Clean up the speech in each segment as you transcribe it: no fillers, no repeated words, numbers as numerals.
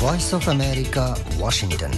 Voice of America, Washington.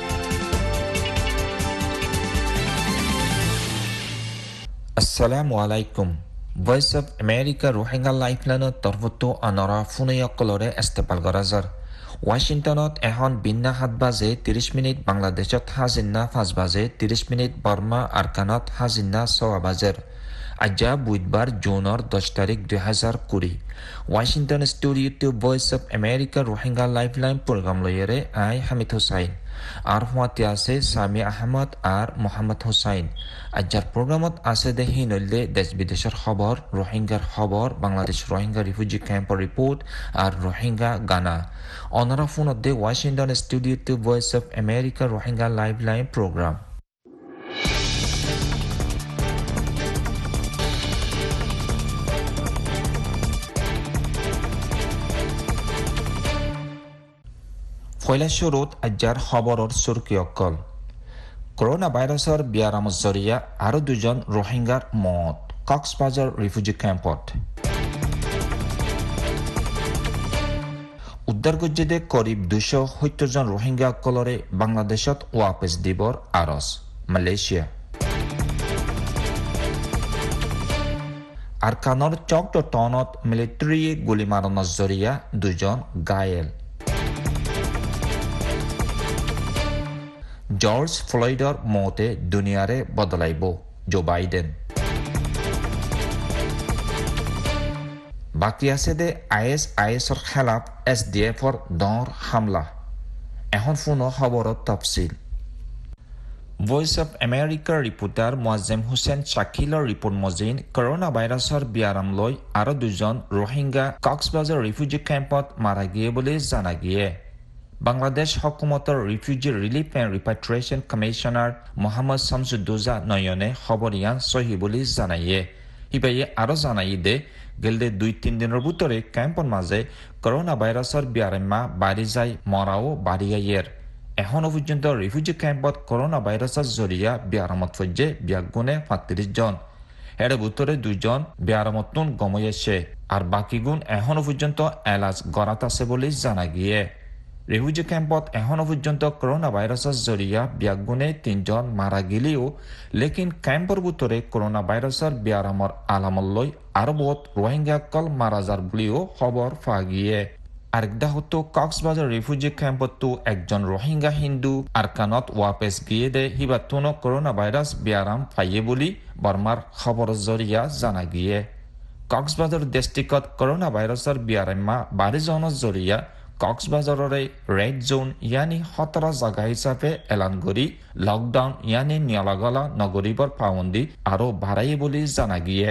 Assalamu alaikum. Voice of America Rohingya Lifeline তরফতো আনৰা ফোনয়কলৰে এষ্টেপাল গৰাজাৰ ৱাশ্বিংটনত এখন বিন্না 7 বাজে 30 মিনিট, বাংলাদেশত হাজিন্না 5 বাজে 30 মিনিট, বৰ্মা আৰকানত হাজিন্না 6 বাজেৰ। আজি বুধবাৰ জুনৰ 10 তাৰিখ 2020। ৱাশ্বিংটন ষ্টুডিঅ'টো voice of America Rohingya lifeline programme লৈয়েৰে আই হামিদ হুসাইন আর হুয়াতে আছে সামি আহমদ আর মোহাম্মদ হুসাইন। আজ্জার প্রোগ্রামত আছে দেখি নইলে দেশ বিদেশের খবর, রোহিঙ্গার খবর, বাংলাদেশ রোহিঙ্গা রিফিউজি ক্যাম্পর রিপোর্ট আর রোহিঙ্গা গানা। অনারা ফোনত দে ওয়াশিংটন স্টুডিওতে voice of America Rohingya live line programme. ফয়লা শুরুত আজ্জার খবরের সুরকিয়কল। করোনা ভাইরাসের বিয়ারামত জরিয়া আরো 2 জন রোহিঙ্গার মত কক্সবাজার রিফিউজি ক্যাম্পত। উদ্ধার গজ্জেদে করিব 270 জন রোহিঙ্গা কলরে বাংলাদেশত ওয়াপস দিবর আরস মালয়েশিয়া। আর কানর চকট টনত মিলিটারি গুলি মারণর জরিয়া 2 জন গায়েল। জর্জ ফ্লয়েডর মতে দুনিয়ারে বদলাইব জো বাইডেন। বাকি আছে দে আইএসআইএসর খেলাফ এসডিএফর দর হামলা। এখন ফোন খবরত তফসিল। ভয়েস অফ আমেরিকাৰ ৰিপৰ্টাৰ মোয়াজ্জেম হুছেইন শাকিলৰ ৰিপৰ্ট মজিন করোনা ভাইৰাছৰ বিয়াৰাম লৈ আৰু 2 জন রোহিঙ্গা কক্সবাজার রিফিউজি ক্যাম্পত মারা গিয়ে বলে জানা গিয়ে। বাংলাদেশ হকুমতৰ refugee relief and repatriation commissioner Mohammad Shamsuddoza নয়নে খবরিয়ান সহি বলে জানাইয়ে। হিবাইয়ে আরো জানাই দে গেলদে 2-3 দিনের ভিতরে ক্যাম্পর মাঝে করোনা ভাইরাসের বিয়ারেমা বাড়ি যায়, মরাও বাড়ি গাইয়ের। এখনো পর্যন্ত রিফিউজি ক্যাম্পত করোনা ভাইরাসের জরিয়া বিয়ারামত ফজ্জে বিয়াগুনে 35 জন। এর ভিতরে 2 জন বিয়ারামতুন গমইয়েছে আর বাকি গুণ এখনো পর্যন্ত এলাজ গড়াত আছে বলে জানা গিয়ে। রিফিউজি ক্যাম্পত এখনো পর্যন্ত করোনা ভাইরাসের জরিয়া বিয়াগুনে 3 জন মারা গেলেও লেকিন ক্যাম্পর ভিতরে করোনা ভাইরাসের বিয়ারামর আলামল্লই আরো বহুত রোহিঙ্গাকল মারা যার বলেও খবর পাওয়া গিয়ে। আরেকদা হতো কক্সবাজার রিফিউজি ক্যাম্পতো একজন রোহিঙ্গা হিন্দু আরকানত ওয়াপেস গিয়ে দে হিবাতুনো করোনা ভাইরাস বিয়ারাম পাইয়ে বলি বর্মার খবর জরিয়া জানা গিয়ে। কক্সবাজার ডিস্ট্রিক্টত করোনা ভাইরাসের বিয়ারাম্মা 12 জনের জরিয়া কক্সবাজাররে রেড জোন ইয়ানি 17 জায়গা হিসাবে এলান করি লকডাউন ইয়ানি নিয়ালাগলা নগরীবর পাবন্দি আরো বাড়াই বলে জানা গিয়ে।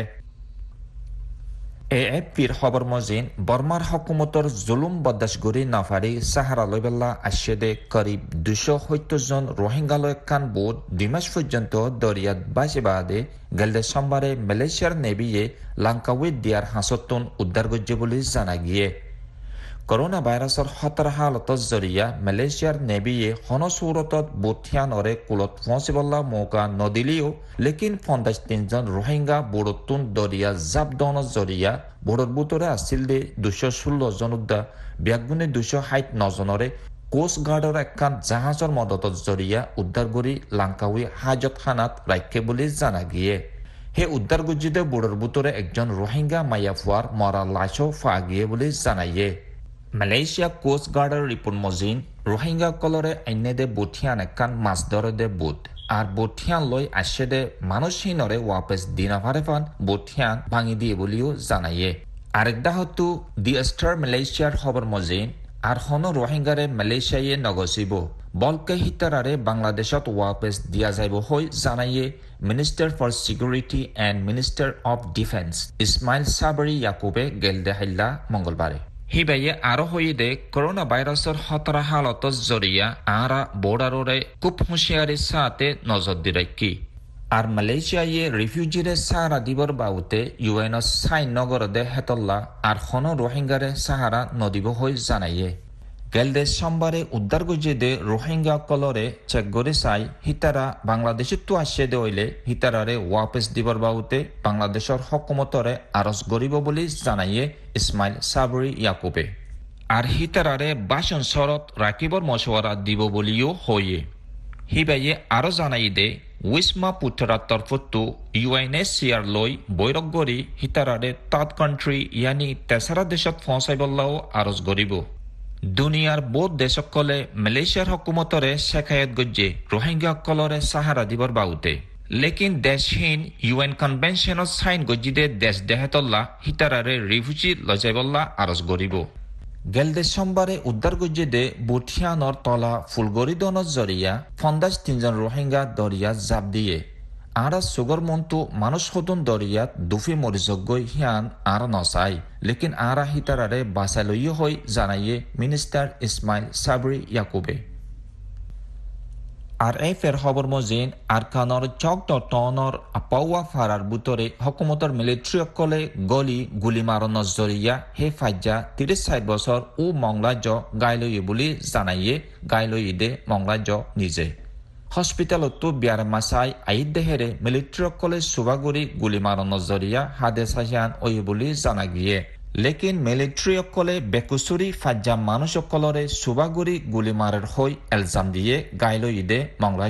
এএফপির খবর মজিন বর্মার হকুমতর জুলুম বরদাস্ত করি নাফারি সাহারা লইবেলা আশেদে করিব 270 জন রোহিঙ্গালয় কান বোট 2 মাস পর্যন্ত দরিয়াত বাজে বাদে গেলদে সোমবারে মালয়েশিয়ার নেভিয়ে লাঙ্কাউই দিয়ার হাসতুন উদ্ধার গজ্জে বলে জানা গিয়ে। করোনা ভাইরাসের খতরা হালতত জরিয়া মালয়েশিয়ার নেভিয়ে হনসুরতত বুথিয়ানরে কুলত পৌঁছিবলা মৌকা নদিলেও লেকিন 53 জন রোহিঙ্গা বুড়তুন দরিয়া জাবদনত জরিয়া বুড়র বুতরে আসছিল দে 216 জন উদ্দা বিয়াগুনে 269 জনরে কোস্ট গার্ডর একখান জাহাজর মদতত জরিয়া উদ্ধার করি লাঙ্কাউই হাজত খানাত রাখে বলে জানা গিয়ে। হে উদ্ধার গুজিদে বুড়র বুতরে একজন রোহিঙ্গা মাইয়াফুয়ার মরা লাশও ফা গিয়ে বলে জানাইয়ে। মালয়েশিয়া কোস্ট গার্ডের রিপোর্ট মজিন রোহিঙ্গা কলরে আইনে দে বুথিয়ান একান মাছ ধরে দে বুথ আর বুথিয়ান লই আসে দে মানুষহীনরে ওয়াপেস দিনা ফারেফান বুথিয়ান ভাঙি দিয়ে বলিও জানাইয়ে। আরেকদা হতো দি স্টার মালয়েশিয়ার খবর মজিন আর হন রোহিঙ্গারে মালয়েশিয়ায় নগসিব বলকে হিতারারে বাংলাদেশত ওয়াপেস দিয়া যাইব হই জানাইয়ে minister for security and minister of defence Ismail Sabri ইয়াকুবে গেলদে হাইল্লা মঙ্গলবারে। হিবাইয়ে আরো হয়ে দে করোনা ভাইরাসের খতরা হালত জরিয়া আরা বোর্ডারে খুব হুঁশিয়ারির সাথে নজর দি রাখি। আর মালয়েশিয়ায় রিফিউজিরে সাহারা দিবর বাউতে ইউএন সাইন নগর দে হেতল্লা আর হন রোহিঙ্গারে সাহারা নদিব হই জানাইয়ে। গেলদে সোমবারে উদ্ধার গজে দে রোহিঙ্গা কলরে চেক করে চাই হিতারা বাংলাদেশে তো আসে দে হইলে হিতারারে ওয়াপেস দিবর বাউতে বাংলাদেশের হকুমতরে আরজ গরিব বলে জানাইয়ে ইসমাইল সাবরি ইয়াকুবে। আর হিতারারে বাসন সরত রাখিবর মশওয়ারা দিব বলিও হয়ে হিবাইয়ে আরো জানাই দে উইসমা পুত্রার তরফতো UNHCR লই বৈরক গরি হিতারারে তাত কান্ট্রি ইয়ানি তেসারা দেশত ফসাইবল্লাও আরজ গরিব দুনিয়ার বহুত দেশকলে মালয়েশিয়ার হকুমতরে শেখায়ত গজ্জে রোহিঙ্গা কলরে সাহারা দিবর বাউতে লেকিন দেশহীন UN কনভেনশনত সাইন গজ্জিদে দেশ দেহেতল্লা হিতারারে রিফিউজি লজাইবল্লা আরজ গরিব গেলদে সোমবারে উদ্ধার গজ্জিদে বুঠিয়ানর তলা ফুলগরিদনত জরিয়া 53 রোহিঙ্গা দরিয়া জাপ দিয়ে আরা সুগর মন্তু মানুষ হতুন দরিয়াত দুফি মরিজগৈ হিয়ান আর নসাই লেকিন আরা হিতারারে বাসালইয় হই জানাইয়ে মিনিস্টার ইসমাইল সাবরি ইয়াকুবে আর এই ফের খবর মজিন আরকানর চক টনর আপাওয়া ফারার বুতরে হকুমতর মিলিটারি অকলে গলি গুলি মারণ জরিয়া হে ফাজ্জা 36 বছর ও মংলাজ্য গাইলই বুলি জানাইয়ে গাইলই দে মংলাজ্য নিজে হসপিটালতো বিয়ার মাসাই আইদ দেহেরে মিলিটারি অকলে সুবাগুড়ি গুলি মারণ জরিয়া হাদে সাহিয়ান ওই বুলি জানা গিয়ে লেকিন মিলিটারি অকলে বেকুসুরি ফাজ্জা মানুষ অকলরে সুবাগুড়ি গুলি মারের হই এলজাম দিয়ে গাইলই দে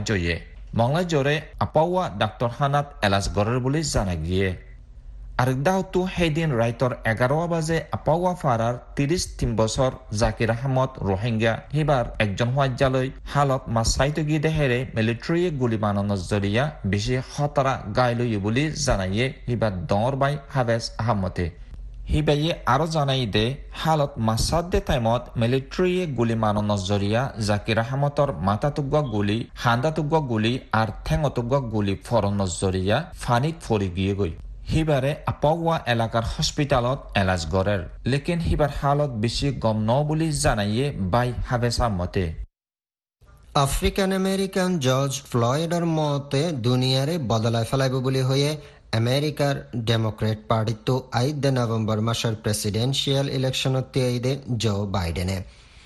মংলাজয়ে আপাওয়া ডাক্তার হানাত এলাজগরের বুলি জানা গিয়ে আরেকদাহতো সেইদিন রাইতর 11 বাজে আপাওয়া ফারার 33 বছর জাকির আহমদ রোহিঙ্গা হিবার একজন হাজ্জালই হালত মাসাইতো গিয়ে দেহেরে মিলিটারি গুলি মারণ জরিয়া বেশি খতরা গাইলই বুলি জানাইয়ে হিবার দর বাই হাবেস আহমদে হিবাইয়ে আরো জানাই দে হালত মাসাদ্দে টাইমত মিলিটারি গুলি মারণ জরিয়া জাকির আহমদর মাথাতুগ্গ গুলি হান্দাতুগ্গ গুলি আর ঠেঙতুগ্গ গুলি ফরণ জরিয়া ফানিত ফরি গিয়ে গই হিবারে আপাওয়া এলাকার হসপিটালত এলাজ গড়ের লেকিন হিবার হালত বেশি গম ন বুলি জানাইয়ে বাই হাবেসা মতে আফ্রিকান আমেরিকান জর্জ ফ্লয়েডর মতে দুনিয়ারে বদলাই ফেলাইব বুলি হয়ে আমেরিকার ডেমোক্রেট পার্টিতো আইদে নভেম্বর মাসের প্রেসিডেন্সিয়াল ইলেকশনত আইদে জো বাইডেনে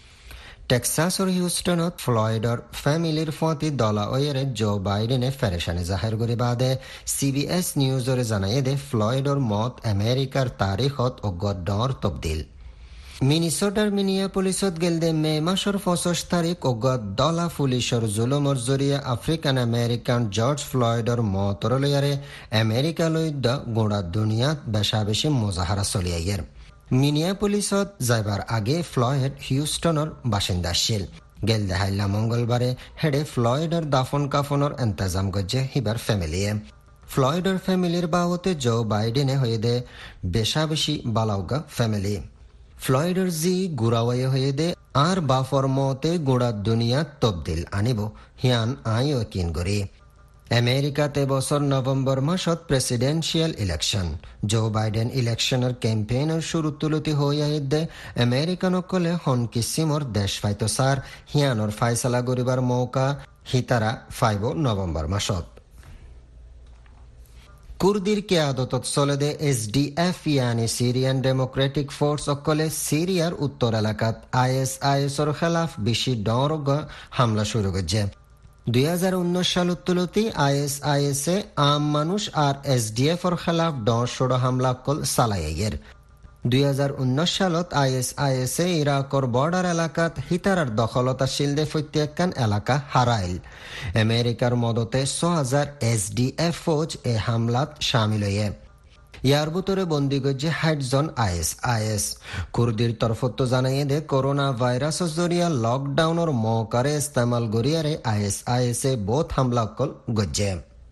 টেক্সাসর হিউস্টনত ফ্লয়েডর ফ্যামিলির ফতি দলা ওয়েরে জো বাইডেনে ফেরেশানে জাহের করে বাদে CBS নিউজরে জানাইয়ে দে ফ্লয়েডর মত আমেরিকার তারিখত ও গড্ডর তবদিল মিনিসোটার মিনিয়াপলিসত গেলদে মে মাসের 25 তারিখ ও দলা পুলিশর জুলুমর জরিয়া আফ্রিকান আমেরিকান জর্জ ফ্লয়েডর মতর লয়ারে আমেরিকা লইদ গোড়া দুনিয়াত বেশা বেশি মুজাহারা চলিয়াইয়ের মিনিয়াপলিসত যাইবার আগে ফ্লয়েড হিউস্টনের বাসিন্দা ছিল গেলদে হাইলা মঙ্গলবারে হেডে ফ্লয়েডর দাফন কাফনের ইন্তজাম গজ্জে হিবার ফ্যামিলিয়ে ফ্লয়েডর ফ্যামিলির বাবতে জো বাইডেনে হয়ে দে বেশা বেশি বালাউগা ফ্যামিলি ফ্লয়েডর জি গুড়াওয়াই হয়ে দে আর বাফর মতে গোড়া দুনিয়া তবদিল আনিব হিয়ান আইও কিন করি আমেরিকাতে বছর নভেম্বর মাসত প্রেসিডেন্সিয়াল ইলেকশন জো বাইডেন ইলেকশনের ক্যাম্পেইনের শুরু তুলতি হইয়া দে আমেরিকানকলে হন কিসিমর দেশ ফাইতো সার হিয়ানর ফাইসলা গরিবার মৌকা হিতারা ফাইব নভেম্বর মাসত কুর্দির কেয়াদতত চলে দে SDF ইয়ানি সিরিয়ান ডেমোক্রেটিক ফোর্স অকলে সিরিয়ার উত্তর এলাকাত ISISর খেলাফ বেশি ডরগ হামলা শুরু করছে 2019 সালত তুলতি ISIS-এ আম মানুষ আর SDF-এর খেলাফ ডর হামলা কল চালাইয়ের 2019 সালত ISIS-এ ইরাকর বর্ডার এলাকাত হিতারার দখলতা শিলদে প্রত্যেকখান এলাকা হারাইল আমেরিকার মদতে 6000 SDF ফৌজ এ হামলাত শামিল হয়ে ইয়ার ভিতরে বন্দি গজ্জে 60 জন ISIS কুর্দির তরফত জানাইয়ে দে করোনা ভাইরাস জরিয়া লকডাউনের মৌকারে ইস্তেমাল গরিয়ারে ISIS-এ বহুত হামলা কল গজ্জে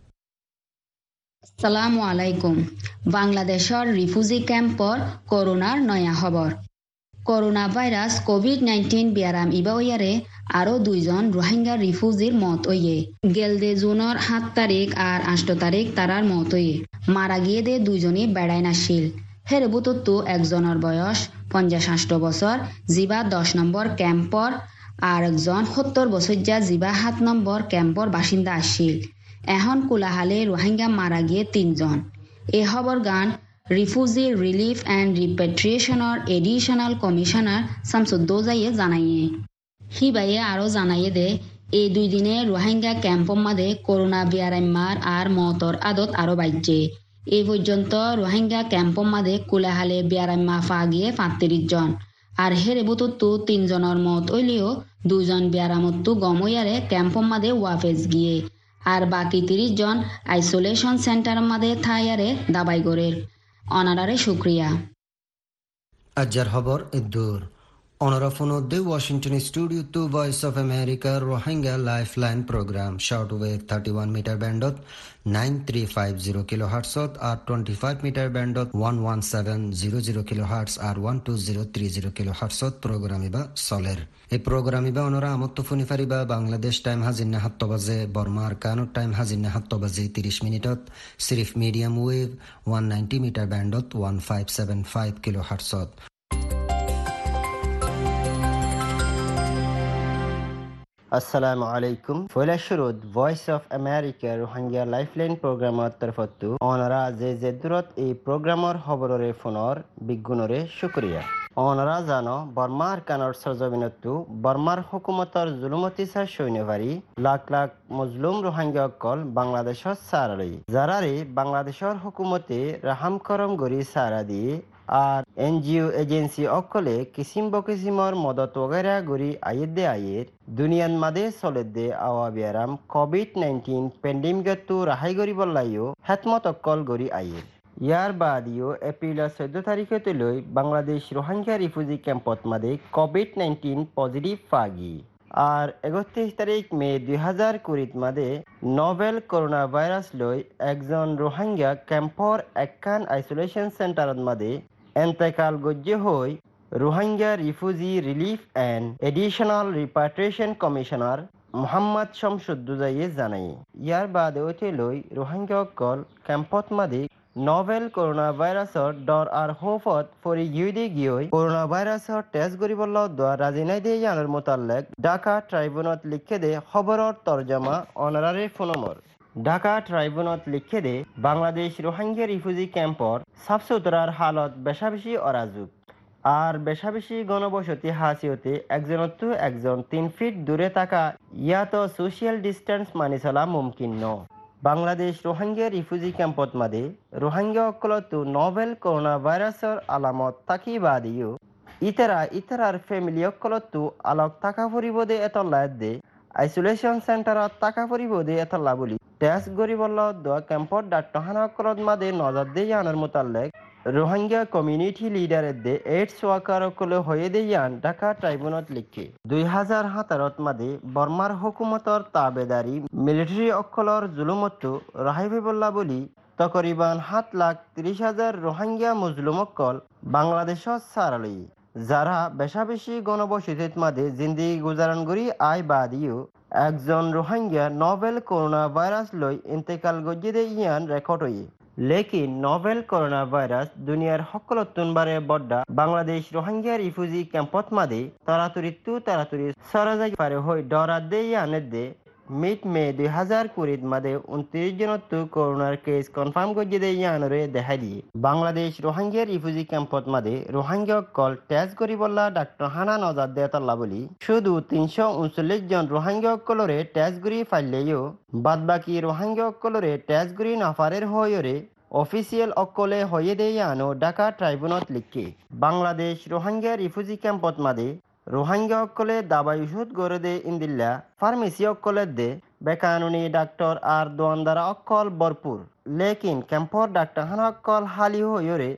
আসসালামু আলাইকুম বাংলাদেশের রিফিউজি ক্যাম্পর করোনার নয়া খবর করোনা ভাইরাস কোভিড-19 বিয়ারাম ইবাওয়ারে আরো 2 জন রোহিঙ্গা রিফিউজির মত হইয়ে গেলদে জুনের 7 তারিখ আর 8 তারিখ তারার মত হইয়ে মারা গিয়ে দে 2 জনই বেড়াই নাছিল হের বুততো একজনের বয়স 50-60 বছর জিবা 10 নম্বর ক্যাম্পর আর একজন 70 বছর যা জিবা 7 নম্বর ক্যাম্পর বাসিন্দা আসছিল এখন কোলাহালে রোহিঙ্গা মারা গিয়ে 3 জন এই খবর গান রিফিউজি রিলিফ এন্ড রিপেট্রিয়েশনের এডিশনাল কমিশনার শামসুদ্দৌজাইয়ে জানাইয়ে হিবাইয়ে আরো জানাইয়ে দে এই 2 দিনে রোহিঙ্গা ক্যাম্পর মাঝে করোনা বিয়ারাম্মার আর মতর আদত আরো বাড়ছে এই পর্যন্ত রোহিঙ্গা ক্যাম্পর মাঝে কোলাহালে বিয়ারাম্মা ফা গিয়ে 35 জন আর হেরে বুততো 3 জনের মত হইলেও 2 জন বিয়ারামতো গমইয়ারে ক্যাম্পর মাদে ওয়াফেজ গিয়ে আর বাকি 30 জন আইসোলেশন সেন্টার মাদে থাইয়ারে দাবাই গরের অনারারে শুক্রিয়া আজ্জার খবর ইদ্দুর অনরাফনদ্দে Washington studio to voice of America Rohingya lifeline programme short wave 31 metre ব্যান্ডত 9350 কিলো হার্টসত আর 25 মিটার ব্যান্ডত 11700 কিলো হার্টস আর 12030 কিলো হার্টসত প্রোগ্রাম ইবা চলের এই প্রোগ্রাম ইবা অনরা আমত্ত ফোনি ফারিবা বাংলাদেশ টাইম হাজির 7 বাজে বর্মার কানুর টাইম হাজির 7 বাজে 30 মিনিটত সিরিফ মিডিয়াম ওয়েভ 190 মিটার ব্যান্ডত 1575 কিলো হার্টসত আসসালামু আলাইকুম ফয়লা শুরুত voice of America Rohingya lifeline প্রোগ্রামর তরফতো অনারা যে দূরত এই প্রোগ্রামর খবরের ফোনর বিজ্ঞানরে শুক্রিয়া অনারা জানো বর্মার কানর সরজমিনতো বর্মার হুকুমতর জুলুমতিসার সৈন্যবাড়ি লাখ লাখ মজলুম রোহিঙ্গা অকল বাংলাদেশত সারালই যারারে বাংলাদেশর হুকুমতে রাহাম করম গরি সারা দিয়ে আর এনজিও এজেন্সি অকলে কিসিম বকিসিমর মদত ওগেরা গরি আয়েদে আয়ের দুনিয়ান মাদে চলেদে আওয়া বিয়ারাম কোভিড-19 পেন্ডেমিকতো রাহাই গরি বললাইও হেতমত অকল গরি আয়ের ইয়ার বাদিও এপ্রিলের 14 তারিখতে লৈ বাংলাদেশ রোহিঙ্গা রিফিউজি ক্যাম্পত মাদে কোভিড-19 পজিটিভ ফাগি আর 31 তারিখ মে 2020 মাদে নোভেল করোনা ভাইরাস লৈ একজন রোহিঙ্গা ক্যাম্পর একখান আইসোলেশন সেন্টারত মাদে এন্তেকাল গজ্জে হই Rohingya refugee relief and additional repatriation commissioner Mohammad শামসুদ্দোজাইয়ে জানাই ইয়ার বাদে ওইতে লৈ রোহিঙ্গা অকল ক্যাম্পত মাদে নোভেল করোনা ভাইরাসর ডর আর হোফত ফরি গিয়ে গিয়ে করোনা ভাইরাসর টেস্ট করিবল দোয়া রাজি নাই দিয়ে জানার মোতালেক ঢাকা ট্রাইব্যুনত লিখে দে খবরর তরজমা অনারারে ফোনমর ঢাকা ট্রাইব্যুনত লিখে দে বাংলাদেশ রোহিঙ্গা রিফিউজি ক্যাম্পর সাফ সুতরার হালত বেশা বেশি অরাজুক আর বেশা বেশি গণবসতি হাসিওতে একজনতো একজন 3 ফিট দূরে থাকা ইয়াত সোশিয়াল ডিস্টেন্স মানি চলা মুমকিন ন বাংলাদেশ রোহিঙ্গা রিফিউজি ক্যাম্পত মাদে রোহিঙ্গা অকলতো নোভেল করোনা ভাইরাসর আলামত থাকি বাদিও ইতারার ফ্যামিলি অকলতো আলোক থাকা ফুরিবদে এতলা দে আইসোলেশন সেন্টারত থাকা ফুরিবদে এতলা বলি টেস্ট গরিবল দোয়া ক্যাম্পত ডাক্তারখানা অকলত মাদে নজর দিয়ে আনার মোতালেক রোহিঙ্গা কমিউনিটি লিডারের দে এইডস ওয়ার্কার অকলে হয়ে দেয়ান ঢাকা ট্রাইব্যুনত লিখে 2017 মাদে বর্মার হুকুমতর তাবেদারি মিলিটারি অকলর জুলুমতো রাহাই বল্লা বলি তকরিবান 7,30,000 রোহিঙ্গা মুজলুম অকল বাংলাদেশত সারালি যারা বেশা বেশি গণবসতিত মাদে জিন্দিগি গুজারান করি আয় বাদিও একজন রোহিঙ্গা নোভেল করোনা ভাইরাস লই ইন্তেকাল গজ্জে দে ইয়ান রেকর্ড হয়ে লেকিন নোভেল করোনা ভাইরাস দুনিয়ার সকলতুনবারে বড্ডা বাংলাদেশ রোহিঙ্গা রিফিউজি ক্যাম্পত মাদে তাড়াতাড়ি সরাজাই পারে হই ডরাত দে ইয়ানের দে মিড মে 2020 মাদে 29 জনতো করোনার কেস কনফার্ম গজ্জে দে ইয়ানরে দেখাই দিয়ে বাংলাদেশ রোহিঙ্গা রিফিউজি ক্যাম্পত মাদে রোহিঙ্গা কল টেস্ট করিবল্লা ডাক্তার হানা নজর দে তল্লা বলি শুধু 339 জন রোহিঙ্গা কলরে টেস্ট করি ফাইলেও বাদ বাকি রোহিঙ্গা কলরে টেস্ট করি নাফারের হয়রে অফিসিয়াল অকলে হয়ে দে ইয়ানো ঢাকা ট্রাইব্যুনত লিখে বাংলাদেশ রোহিঙ্গা রিফিউজি ক্যাম্পত মাদে রোহিঙ্গা অকলে দাবাই ওষুধ গড়ে দে ইন্দিল্লা ফার্মেসি অকলে দে বেকানুনি ডাক্তার আর দোয়ানদারা অকল ভরপুর লেকিন ক্যাম্পর ডাক্তারখানা অকল হালি হইরে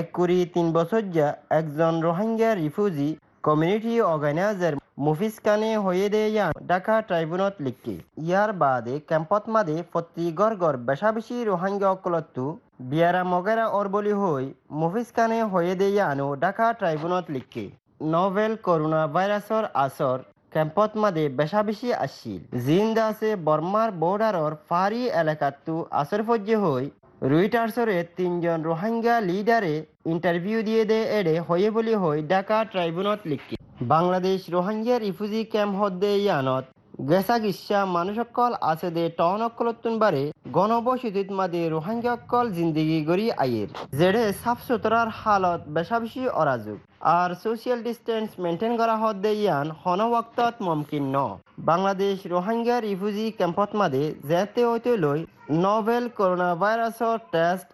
1-3 বছর যা একজন রোহিঙ্গা রিফিউজি কমিউনিটি অর্গানাইজার মুফিস কানে হয়ে দে ইয়ান ঢাকা ট্রাইব্যুনত লিখে ইয়ার বাদে ক্যাম্পত মাদে প্রতি গড় বেশা বেশি রোহিঙ্গা অকলতো বিয়ারা মগেরা অরবলি হই মুফিস কানে হয়ে দে ইয়ানো ঢাকা ট্রাইব্যুনত লিখে নোভেল করোনা ভাইরাসর আসর ক্যাম্পত মাদে বেশা বেশি আসছিল জিন্দা আছে বর্মার বর্ডারর ফারি এলাকাতো আসর ফজ্জে হই রুইটার্সরে 3 জন রোহিঙ্গা লিডারে ইন্টারভিউ দিয়ে দে এডে হয়ে বলি হই ঢাকা ট্রাইব্যুনত লিখি বাংলাদেশ রোহিঙ্গা রিফিউজি ক্যাম্প হদ্দে ইয়ানত গেসা গিসা মানুষকল আছে দে টাউন অকলতুন বারে গণবসতিত মাদে রোহিঙ্গা অকল জিন্দিগি গড়ি আয়ের জেডে সাফ সুতরার হালত বেশা বেশি অরাজুক আর সোশিয়াল ডিস্টেন্স মেনটেন করা হদ্দে ইয়ান হন ওয়াক্তত মুমকিন ন বাংলাদেশ রোহিঙ্গা রিফিউজি ক্যাম্পত মাদে যেতে হইতে লই নোভেল করোনা ভাইরাসর টেস্ট আর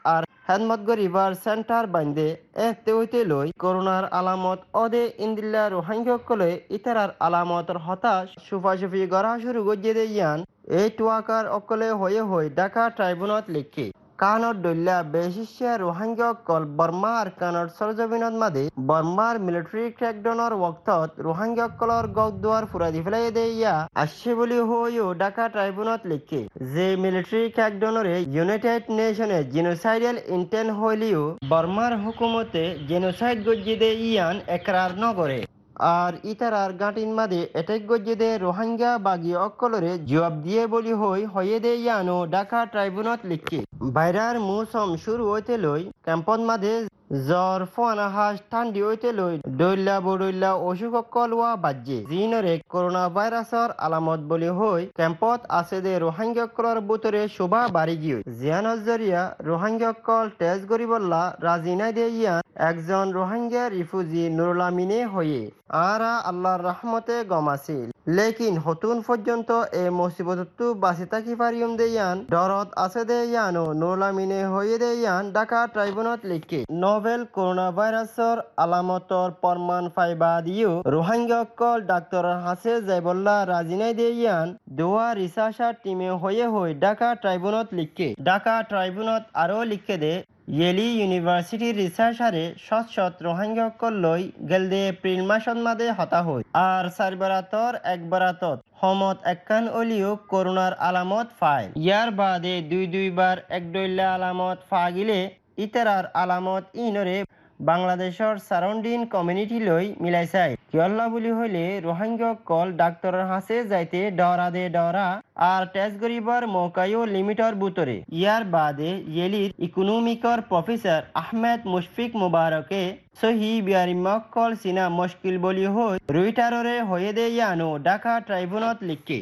হেদমতগর রিভার সেন্টার বান্ধে এতে হইতে লই করোনার আলামত অদে ইন্দিল্লা রোহিঙ্গকলে ইতারার আলামতর হতাশ সুফাসুফি গড়া শুরু গজিয়ে দে ইয়ান এই টুয়াকার অকলে হয়ে ঢাকা ট্রাইব্যুনালত লিখি কানর দল্যা বেশিষ্যা রোহিঙ্গকল বর্মা আর কানর সরজমিনত মাদে বর্মার মিলিটারি ক্র্যাকডাউনের ওয়াক্তত রোহিঙ্গকলর গগদুয়ার ফুরাদি ফেলাই দে ইয়া আসছে বলি হইও ঢাকা ট্রাইব্যুনালত লিখি যে মিলিটারি ক্র্যাকডাউনরে ইউনাইটেড নেশনে জেনোসাইডাল ইন্টেন্ট হইলেও বর্মার হুকুমতে জেনোসাইড গজ্জিয়ে দে ইয়ান একরার নগরে আর ইতারার গাঁটিন মাদে এটেক গজ্জেদে রোহিঙ্গা বাগি অকলরে জবাব দিয়ে বলি হয়ে দে ইয়ানো ঢাকা ট্রাইব্যুনালত লিখি বাইরার মৌসুম শুরু হইতে লই ক্যাম্পত মাদে জ্বর ফোয়ানা হাস ঠান্ডি হইতে লই দৈল্লা বডৈল্লা অসুখ কলওয়া বাজ্যে জিনরে করোনা ভাইরাসর আলামত বলি ক্যাম্পত আছে দে রোহিঙ্গকলর বুতরে শোভা বাড়ি গিয়ে জিয়ানর জরিয়া রোহিঙ্গকল টেস্ট গরিবল্লা রাজি নাই দে ইয়ান একজন রোহিঙ্গা রিফিউজি নুরুল আমিনে হয়ে আরা আল্লাহর রহমতে গমাছিল লেকিন হতুন পর্যন্ত এ মুসিবতু বাঁচি থাকি পারিম দে ইয়ান ডরত আছে দে ইয়ানো নুরুল আমিনে হয়ে দে ইয়ান ঢাকা ট্রাইব্যুনালত লিখি নোভেল করোনা ভাইরাসর আলামতর প্রমাণ পাইবা দিও রোহিঙ্গকল ডাক্তারের হাসে যাইবল্লা রাজি নাই দে ইয়ান দোয়া রিসার্চার টিমে হয়ে ঢাকা ট্রাইব্যুনালত লিখি ঢাকা ট্রাইব্যুনালত আরো লিখে দে ইয়েলি ইউনিভার্সিটির রিসার্চারে শত রোহিঙ্গকল লই গেলদে এপ্রিল মাসত মাদে হতা হই আর চারবারাতর একবারাতত সমত একখান অলিও করোনার আলামত পায় ইয়ার বাদে দুইবার একদৈল্লা আলামত পা গিলে ইতারার আলামত ইনরে বাংলাদেশের সারাউন্ডিং কমিউনিটি লই মিলাই চাই কিয়ল্লা বলি হইলে রোহিঙ্গকল ডাক্তারের হাসে যাইতে ডরা আর টেস্ট গরিবার মৌকায়ও লিমিটর বুতরে ইয়ার বাদে ইয়েলির ইকোনমিকর প্রফেসর আহমেদ মুশফিক মুবারকে সহি বিয়ারিমকল সিনা মুশকিল বলি রুইটাররে হয়ে দে ইয়ানো ঢাকা ট্রাইব্যুনালত লিখি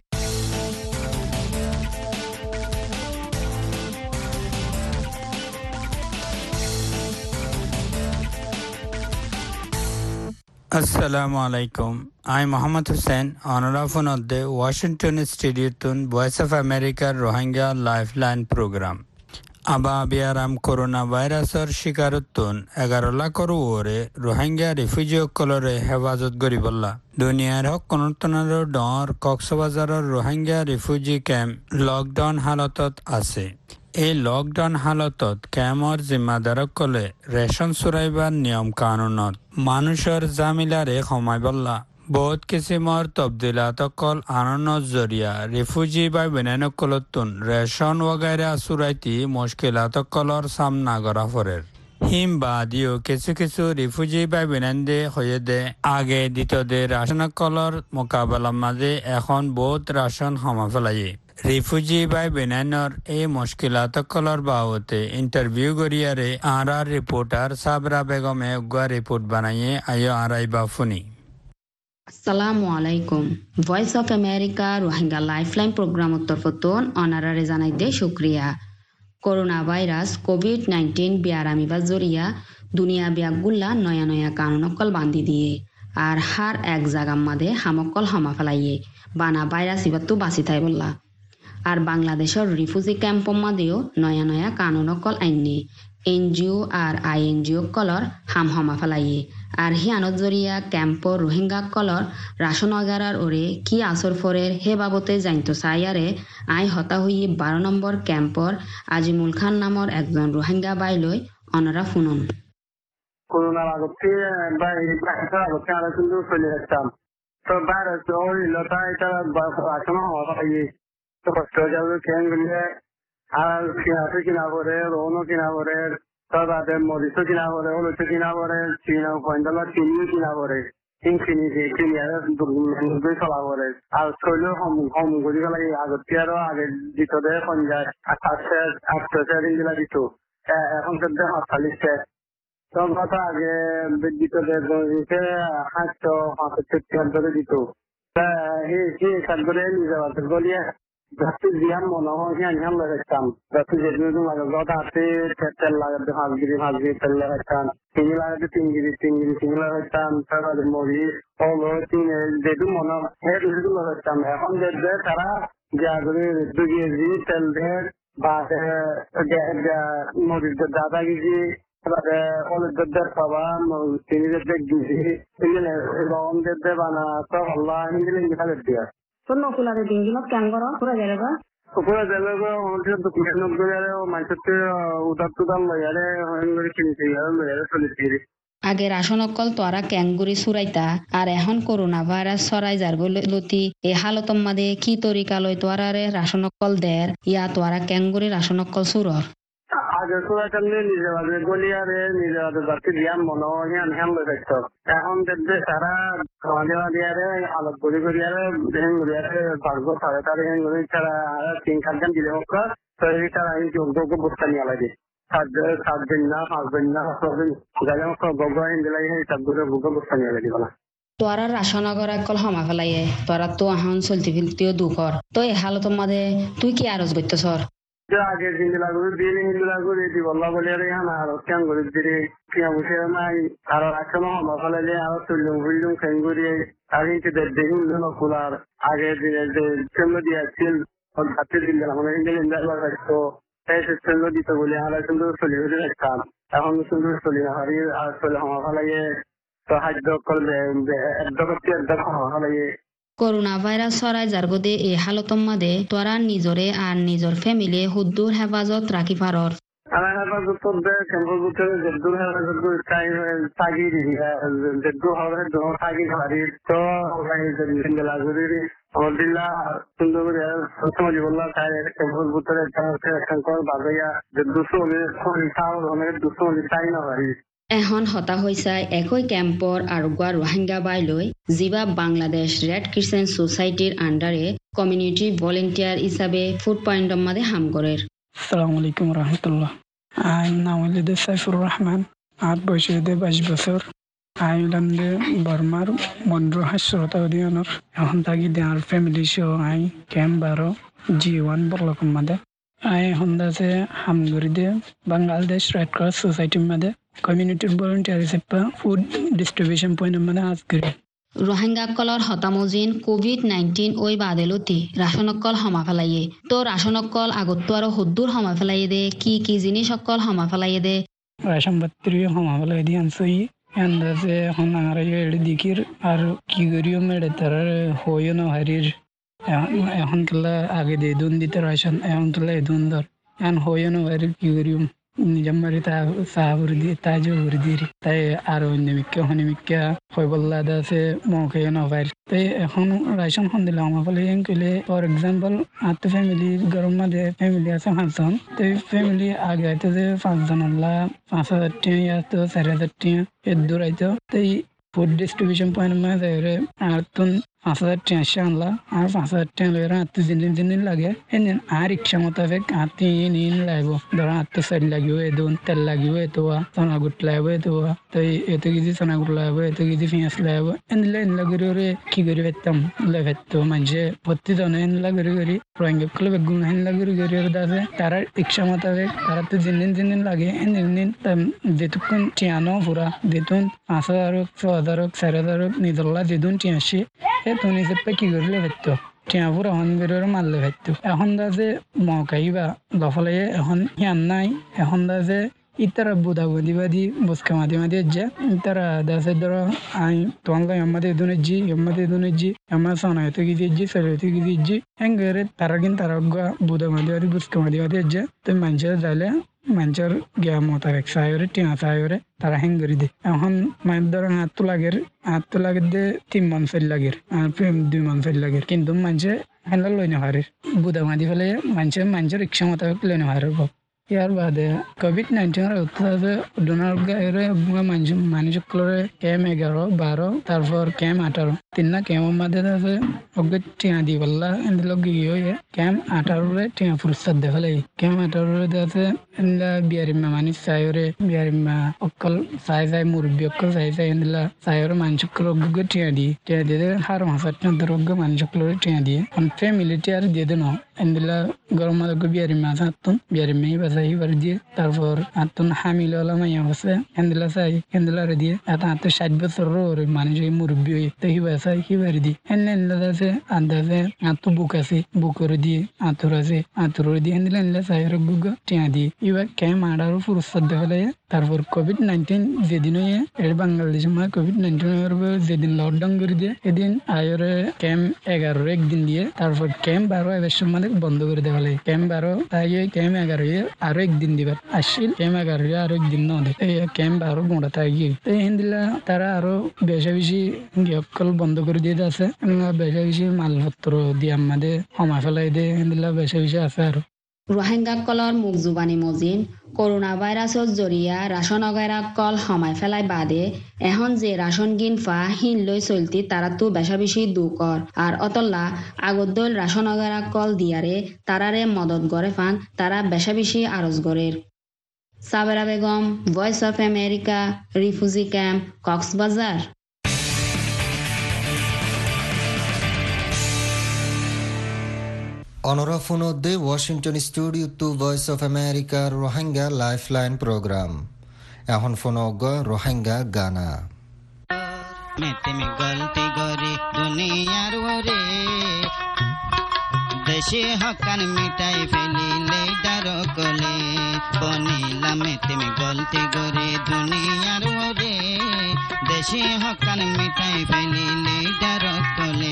Assalamu alaikum. I'm Muhammad Hussain, Honorable of the Washington Studio Tun Voice of America Rohingya Lifeline Program. Aba biaram coronavirus or shikarutun 11 lakh ওরে রোহিঙ্গা রিফিউজি কলরে হেফাজত গরিবল্লা দুনিয়ার হক কোনতনার ডর কক্সবাজারের রোহিঙ্গা রিফিউজি ক্যাম্প লকডাউন হালতত আছে এই লকডাউন হালতত ক্যাম্পর জিম্মাদারক কলে রেশন চুরাইবার নিয়ম কানুনত মানুষের জামিলারে কমাই বল্লা বহুত কিসিমর তবদিলাতকল আননৰ জরিয়া রিফিউজি বা বেনানকলতুন রেশন ওগাইরা চুরাইতি মুশকিলাতকলর সামনা করা ফরের হিম বাদিও কিছু রিফিউজি বা বেনান্দে হয়ে দে আগে দিতদে রাশনকলর মোকাবেলার মাঝে এখন বহুত রাশন হমা ফেলাইয়ে রিফিউজি বা বেনানোর এই মুশকিলাতকলর বাবতে ইন্টারভিউ করিয়ারে আরার রিপোর্টার সাবরা বেগমে উগা রিপোর্ট বানাইয়ে আয়ো আরাই বাফুনি আসসালামু আলাইকুম voice of America Rohingya lifeline programme তরফতন অনারারে জানাই দে শুক্রিয়া করোনা ভাইরাস কোভিড-19 বিয়ারামিবা জরিয়া দুনিয়া বিয়াগুল্লা নয়া কানুনকল বান্ধি দিয়ে আর হার এক জাগার মাঝে হামকল হামা ফেলাইয়ে বানা ভাইরাস ইবাতো বাঁচি থাই বললা আর বাংলাদেশের রিফিউজি ক্যাম্পর মাঝেও নয়া কানুনকল আইনে এনজিও আর আইএনজিও কলর হামহমা ফেলাইয়ে আর হিয়ানত জরিয়া ক্যাম্পর রোহিঙ্গা কলর রাশন অগারার ওরে কি আসর ফরের হে বাবতে জানতো চাইয়ারে আই হতা হইয়ে 12 নম্বর ক্যাম্পর আজিমুল খান নামর একজন রোহিঙ্গা বাইলই অনরা ফুনন করোনার আগতে আমরা কিন্তু চলে আসতাম তো ভাইরাস হইল তাই এটা রাশন হওয়া তো কষ্ট যাবে কেন বললে আর পেঁয়াজও কিনা পড়ে রোহনও কিনা পড়ে তারপরে মরিচও কিনা পড়ে হলুদও কিনা পড়ে পয়েন্টালা চিনিও কিনা পড়ে চিনি দুই চলা পড়ে আর শৈলেও হম করি পেলাই আগতে আরো আগে দিত দে পঞ্চাশ 800 দিলা দিত এখন সদ্য 48 সব কথা আগে দিত দে 700 দিত সেই সাতগরে নিয়ে যাওয়া গলিয়ে যাতে জিয়াম মনে হয় আমি লাগাইতাম যাতে যেদিন লাগাতে তেল লাগাতে 5 গিরি তেল লাগাইতাম চিনি লাগাতে 3 গিরি চিনি লাগাইতাম তারপরে মরিচ হলো যেদিন মনে হয় লাগাইতাম এখন দেখবে তারা যা করে 2 কেজি তেল দিয়ে বাদে নদীর দাদা গেছি এবারে অলদের পাবা তিনিদের গেছি রঙদের বানা তো আল্লাহ হিন্দি দিয়া তো নকুলারে দিনগুলো কেন করো পুরো জায়গা উপরে যাবে মানুষের উদার টুদার লয়ারে কিনতে লয়ারে চলেছি আগে রাশন অকল তোরা ক্যাঙ্গুরি সুরাইতা আর এখন করোনা ভাইরাস ছড়াই যার লতি এ হালতম মাদে কি তরিকা লই তোরারে রাশন অকল দের ইয়া তোরা ক্যাঙ্গুরি রাশন অকল সুরর আগে সুরাইতালে নিজে বাজে গলিয়ারে নিজে বাজে বাকি দিয়াম মনে হয় হ্যান লই থাকতো এখন দেখবে তারা দিয়ারে আলোক গলি গলিয়ারে হেন গলিয়ারে পারবো তারা হেন গলি তারা 3-4 দিলে হোক তো এই তারা এই যোগ্য বস্তা নিয়ে লাগে সাত দিন না 5 দিন না 6 দিন গাড়ি গগন দিলাই এই সবগুলো বুক বস্তা নিয়ে লাগে বলা তোরা রাশনগর একল হমা ফেলাইয়ে তোরা তো এখন চলতি ফিলতিও দুখর তো এ হালতম মাদে তুই কি আরজ করতেছর আগের দিন লাগবে দিন হিন্দু লাগবে দি বল্লা বলে আর কেন করে দিলে কিয়া বসে নাই আর এখনো মশালে আরো তুললুম খেঙ্গুরি আর এই দেখুন খোলার আগের দিনে যে সেগুলো দিয়েছিল হাতে দিন আমাদের ইন্ডিয়ান থাকতো এই সেগুলো দিতে বলে আমরা কিন্তু চলে হয়ে থাকতাম এখন সুন্দর চলি না হারিয়ে আর চলে হওয়া ফেলাইয়ে তো হাজ্য করলে একদম হওয়া ফেলাইয়ে করোনা ভাইরাস ছড়াই যার গদে এই হালতম মাদে তোরা নিজরে আর নিজর ফ্যামিলি হুদ্দুর হেফাজত রাখি পারর আমার হেফাজত করবে ক্যাম্পের ভিতরে যেদূর হেফাজত থাকি যেদূর হবে থাকি পারি তো alhamdulillah সুন্দর করে সমাজ বললা তাই ক্যাম্পের ভিতরে শঙ্কর বাজাইয়া যেদূর অনেক দুশো তাই না পারি এখন হতা হইছাই একই ক্যাম্পর আরগুয়া রোহিঙ্গা বাইলৈ জিবা বাংলাদেশ রেড ক্রিসেন্ট সোসাইটির আন্ডারে কমিউনিটি ভলেন্টিয়ার হিসাবে ফুড পয়েন্টর মাঝে হাম করে আসসালামু আলাইকুম রহমতুল্লাহ আই নাম হইলে সাইফুর রহমান আর বয়স হইলে 22 বছর আই হইলামদে বর্মার মন্ড্র হাস্যরতা অধিয়নর এখন থাকি দেয়ার ফ্যামিলি সহ আই ক্যাম্প 12 G1 বরলকম মাঝে আই হন্দাসে হামগরি দে বাংলাদেশ রেড ক্রস সোসাইটির মাঝে কমিউনিটি ভলেন্টিয়ার হিসেবে ফুড ডিস্ট্রিবিউশন পয়েন্টের মাঝে আজ করি রোহিঙ্গা কলর হতামজিন কোভিড-19 ওই বাদেলতি রাশনকল হমা ফেলাইয়ে তো রাশনকল আগত আর হুদ্দুর হমা ফেলাইয়ে দে কি জিনিস অকল হমা ফেলাইয়ে দে রাশন বাত্রি হমা ফেলাই দি আনসই আন্দাজে এখন আর এড়ি দিকির আর কি করিও মেড়ে তার হইও না হারির এখন তোলা আগে দে দুন দিতে রাশন এখন তোলা দুন ধর এখন হইও না হারির কি করিও নিজমারি তা সাহাবুর দিয়ে তাজও করে দিয়ে তাই আর অন্যমিকা হনিমিকা হইবল্লা দাসে মৌকে নভাই তাই এখন রাইশন খন দিলাম আমার বলে কইলে ফর এক্সাম্পল আত ফ্যামিলি গরম মাঝে ফ্যামিলি আছে 5 জন তো ফ্যামিলি আগে আইতে যে 5 জন আল্লাহ 5,000 টাকা তো 4,000 টাকা এর দূর আইতো তাই ফুড ডিস্ট্রিবিউশন পয়েন্ট মাঝে আর তুন 5,000 টাকা আনলা আর 5,000 টাকা লইরা আত দিন লাগে এনে আর ইচ্ছা মোতাবেক আত নিন লাগবো ধর আত সাইড লাগিব এদুন তেল লাগিব এতোয়া সোনা গুট লাগব এতোয়া তাই এত কিছু সোনা গুট লাগব এত কিছু পেঁয়াজ লাগব এনলে লাগরে কি করি পেতাম লেভেতো মানে প্রতিজনে এনলা করি রোহিঙ্গা কলে বেগুন এনলা করি দাসে তারা ইচ্ছা মোতাবেক তারা তো দিন লাগে এনে যেটুকুন টিয়ানো পুরা যেতুন 5,000 6,000 4,000 নিদল্লা যেদুন টিয়াশি তুমি সেটা কি করলে ভেতো টিয়াপুর এখন বেরোর মারলে ভেতো এখন দাসে মকাইবা দফলে এখন হিয়ান নাই এখন দাসে ইতারা বুদাবুদিবাদি বুসকা মাদি যে ইতারা দাসে ধরো আই তোমাকে আমাদের দুনেজি আমার সোনা হয়তো গিয়েছি ছেলে হয়তো গিয়েছি এঙ্গেরে তারা কিন্তু তারা বুদা মাদি বুসকা মাদি যে তুমি মানুষের যাইলে মানুষের গিয়া মোতাবেক সায়রে টিয়া সায়রে তারা হ্যাং করে দে এখন মায়ের ধরেন হাত তো লাগে দে 3 মান ফেল লাগের আর 2 মান ফেল লাগের কিন্তু মানুষে হ্যান্ডেল লই না হারের বুদা মাদি ফেলে মানুষের ইচ্ছা মোতাবেক লই না হারের ইয়ার বাদে কোভিড-19 উত্তরে ডোনাল্ড গায়রে মানুষগুলোরে ক্যাম 11-12 তারপর ক্যাম 18 তিনটা ক্যামের মধ্যে আছে ওকে টিয়া দি বললা এন্ড গিয়ে ক্যাম 18 রে টিয়া ফুরসাদ দেখালে ক্যাম 18 রে আছে এন্ডা বিয়ারিমা মানি সায়রে বিয়ারিমা অকল সাই মুরব্বি অকল সাই এন্ডলা সায়রে মানুষগুলো টিয়া দি হার মাসার ধরোগে মানুষগুলোরে টিয়া দিয়ে ফ্যামিলি টিয়ার দিয়ে দেন এন্ডলা গরম মাদক বিয়ারিমা সাতুন বিয়ারিমাই বাস চাই এবার দিয়ে তারপর আত্মন হামিল হলাম মাইয়া আছে হেন্দিলা চাই হেন্দিলারে দিয়ে এত 60 বছর মানুষ মুরব্বী হয়ে তো হিবা চাই হিবারে দিয়ে হেন্দিলা আছে আন্দাজে আত্ম বুক আছে বুকরে দিয়ে আতুর আছে আতুরে দিয়ে হেন্দিলা চাই গুগ টিয়া দিয়ে এবার ক্যাম আড়ারও পুরস্কার দেখালে তারপর কোভিড-19 যেদিন হয়ে এর বাংলাদেশের মধ্যে কোভিড-19 যেদিন লকডাউন করে দিয়ে এদিন আয়রে ক্যাম্প 11 একদিন দিয়ে তারপর ক্যাম্প 12 এবার মধ্যে বন্ধ করে দেওয়া লাগে ক্যাম্প 12 তাই ক্যাম্প 11 আরো একদিন দিবার আসছিল ক্যাম্প 11 আরো একদিন না দেয় এই ক্যাম্প 12 গোড়া থাকি তো হিন্দিলা তারা আরো বেশি বেশি গিয়কল বন্ধ করে দিয়ে আছে বেশি বেশি মালপত্র দিয়ে আমাদের সময় ফেলাই দিয়ে হিন্দিলা বেশি বেশি আছে আরো রোহিঙ্গাসকলৰ মুখ জুবানি মজিন করোনা ভাইরাসত জরিয়া রাশন অগাইরা কল হমাই ফেলাই বাদে এখন যে রাশন গিন ফা হিন লই চলতি তারাতো বেশা বেশি দুকর আর অতল্লা আগদ্দল রাশন অগাইরা কল দিয়ারে তারারে মদত গড়ে ফান তারা বেশা বেশি আরজ গড়ের Sabera Begum voice of America refugee camp Cox's Bazar অনরাফুনদে Washington studio to voice of America Rohingya lifeline programme এখন ফোনগ রোহিঙ্গা গানা তুমি গলতি গরি দুনিয়ার ওরে দেশে হকান মিটাই ফেলিলে ডার কলে বনিলামে তুমি গলতি গরি দুনিয়ার ওরে দেশে হকান মিটাই ফেলিলে ডার কলে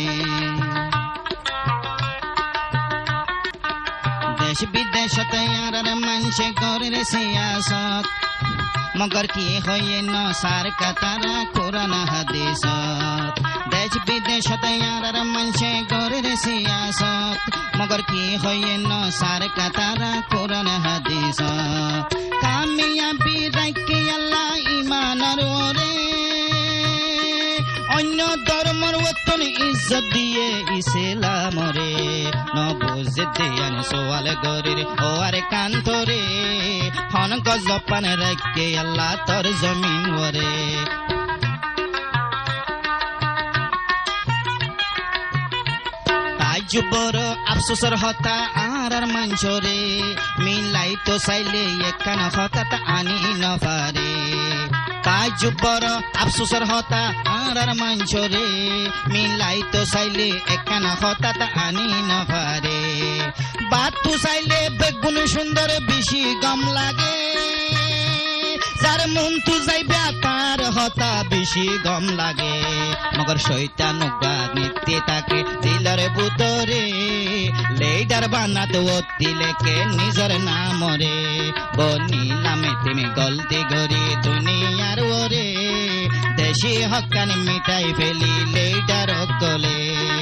দেশ বিদেশত আর মানুষে করে সিয়াসত মগর কি হয়ে ন সার কাতারা কোরআন হাদিসত দেশ বিদেশত আর মানুষে করে সিয়াসত মগর কি হয়ে ন সার কাতারা কোরআন হাদিসত কামিয়াবি রাখে আল্লাহ ইমানের ওরে অন্য ধর্মর ওতন ইজ্জত দিয়ে ইসলামরে নবুজে দেয়ান সোয়াল গরির ও আরে কান্তরে হন গজপান রাখে আল্লাহ তোর জমিন ওরে তাই বড় আফসোসর হতা আর মাঞ্চরে মিলাই তো চাইলে একান হঠাৎ আনি নপারে তাই বড় আফসোসর হতা আর মাঞ্চরে মিলাই তো চাইলে একান হঠাৎ আনি নপারে বাত তো চাইলে বেগুন সুন্দর বেশি গম লাগে যার মন তো যাইবে তার হতা বেশি গম লাগে মগর শৈতান নিত্যে তাকে দিলার বুতরে লেডার বানাত দিলেকে নিজের নামরে বনিলামে তুমি গলতি গরি দুনিয়ার ওরে দেশি হকান মিটাই ফেলি লেডার কলে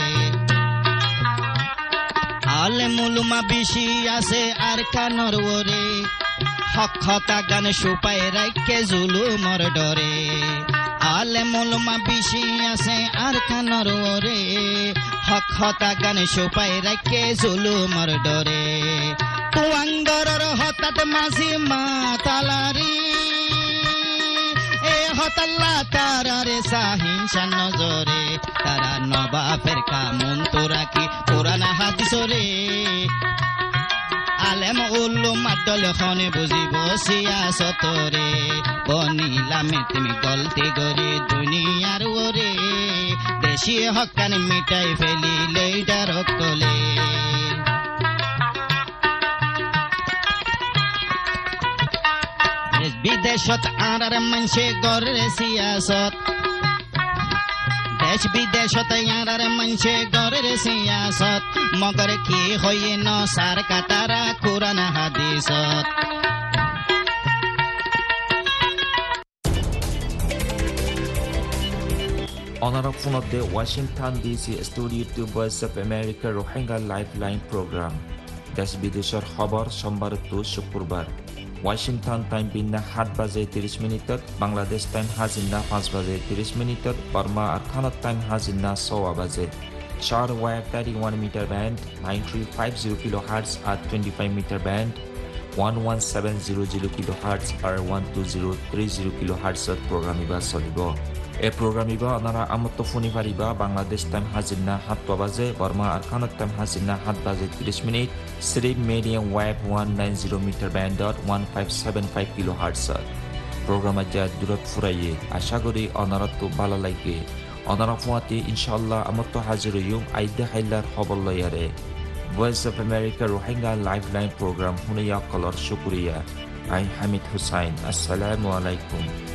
আলে মুলুমা বেশি আছে আর কানর ওরে হকতা গান সুপাই রাখে জুলুমর ডরে আলে মুলুমা বেশি আছে আর কানর ওরে হকতা গান সুপাই রাখে জুলুমর ডরে তুয়াঙ্গরর হঠাৎ মাঝি মাতালারি এ হতাল্লা তারারে সাহিংসা নজরে তারা নবাবের কামন তো রাখি কোরআন হাদিসরে আলেম উলুমা দল খনে বুঝিব সিয়াসতরে বনিলামে তুমি গলতি গরি দুনিয়ার ওরে দেশি হকান মিটাই ফেলি লেডার কলে বিদেশত আর মানুষে গড়ে সিয়াসত দেশ বিদেশত আর মানুষে গড়ে সিয়াসত মগর কি হয়ে ন সার কাতারা কোরআন হাদিসত Honorable of the Washington DC Studio to Voice of America Rohingya Lifeline Program. দেশ বিদেশের খবর সোমবার তো শুক্রবার ওয়াশিংটন টাইম বিন্না 7 বাজে 30 মিনিটত বাংলাদেশ টাইম হাজিনা 5 বাজে 30 মিনিটত বর্মা আর খানত টাইম হাজিনা 6 বাজে short wire 31 meter band 9350 kilohertz at 25 meter band 11700 kilohertz or 12030 kilohertz program iba solibo এ প্রোগ্রাম ইবা অনারা আমত্ত ফোনি পারিবা বাংলাদেশ টাইম হাজিরনা 7 বাজে বর্মা আরকানত টাইম হাজিরনা 7 বাজে 30 মিনিট স্ট্রিম medium wave 190 metre band 1575 kilohertz programme যা দূরত ফুরাইয়ে আশা করি অনারত ভালো লাগবে অনারা ফুয়াতে ইনশাআল্লাহ আমত্ত হাজির ইউম আইদা হাইলার খবর লয়ারে voice of America Rohingya lifeline programme হুনিয়া কলর শুকরিয়া আই হামিদ হুসাইন আসসালামু আলাইকুম